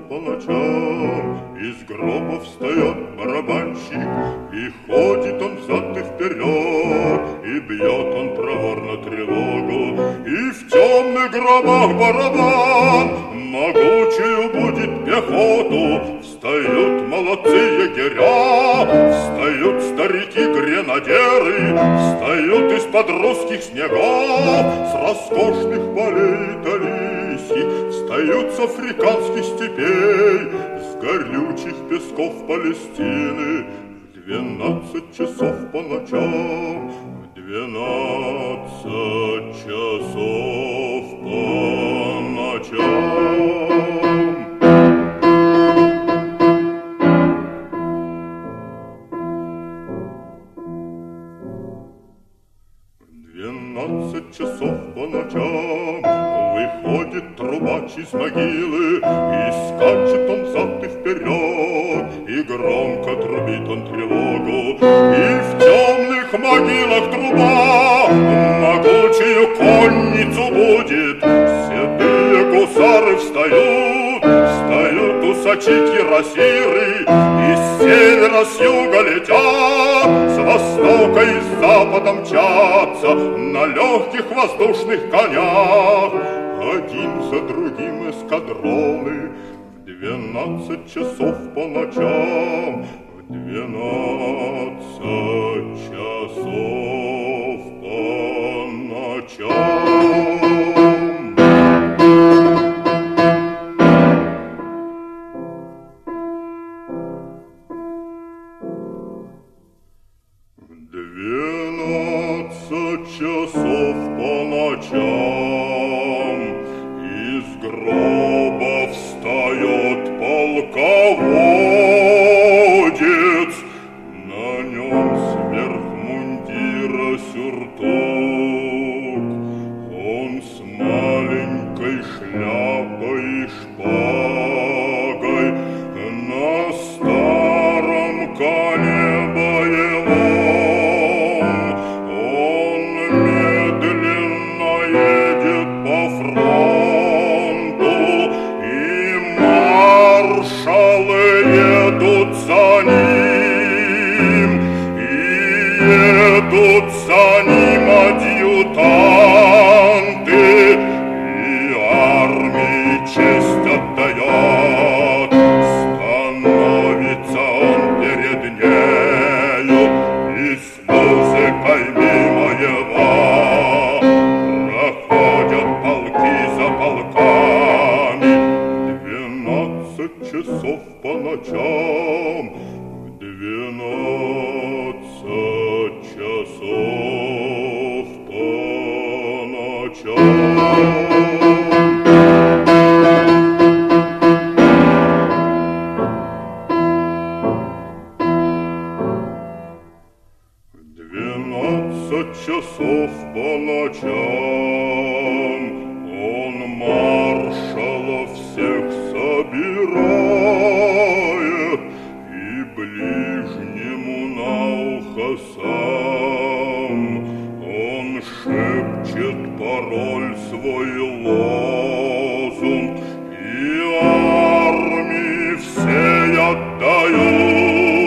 по ночам из гроба встает барабанщик, и ходит он взад и вперед, и бьет он проворно тревогу, и в темных гробах барабан могучую будет пехоту. Встают молодцы егеря, встают старики-гренадеры, встают из-под русских снегов, с роскошных полей Талисьи, встают с африканских степей, с горючих песков Палестины. В 12 часов по ночам, в 12 часов по ночам. В 12 часов по ночам выходит трубач из могилы, и скачет он взад и вперед, и громко трубит он тревогу. И в темных могилах труба могучую конницу будет. Седые гусары встают, встают усачи-кирасиры, и с севера, с юга летят, с востока и с запада мчатся на легких воздушных конях. Один за другим эскадроны в 12 часов по ночам, в 12 часов по ночам. В 12 часов по ночам из гроба встает полководец, на нем сверх мундира сюртук, он с маленькой шляпой и шпагой, на старом коне боевом. Он медленно едет по фронту, и маршалы едут за ним, и едут за ним адъютанты, и армии честь отдает. Становится он перед нею, и с музыкой мимо его проходят полки за полками. 12 часов по ночам, в 12 часов по ночам. В 12 часов по ночам он маршалов всех собирает и ближнему на ухо сам он шепчет пароль свой лозунг, и армии всей отдают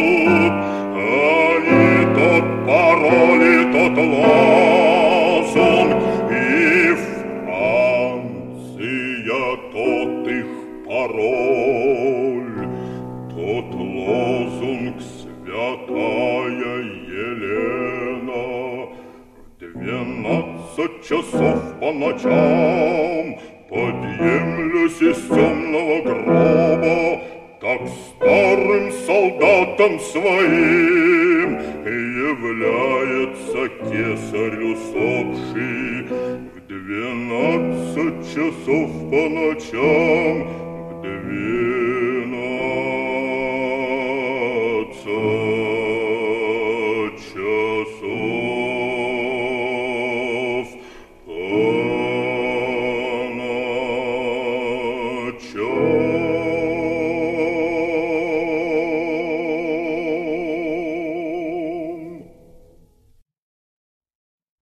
они тот пароль и тот лозунг, и Франция тот их пароль, тот лозунг святая Елена. В 12 часов по ночам подъемлюсь из темного гроба, так старым солдатам своим является кесарь усопший. В 12 часов по ночам, в 12